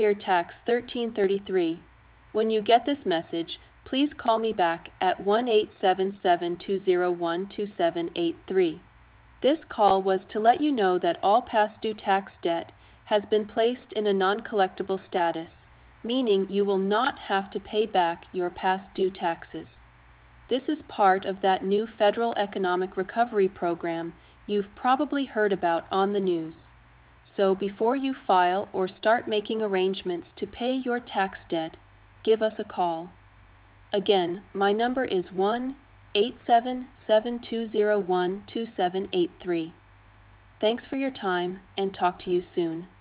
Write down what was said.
your tax 1333. When you get this message, please call me back at 1-877-201-2783. This call was to let you know that all past due tax debt has been placed in a non-collectible status, meaning you will not have to pay back your past due taxes. This is part of that new federal economic recovery program you've probably heard about on the news. So before you file or start making arrangements to pay your tax debt, give us a call. Again, my number is 1-877-201-2783. Thanks for your time, and talk to you soon.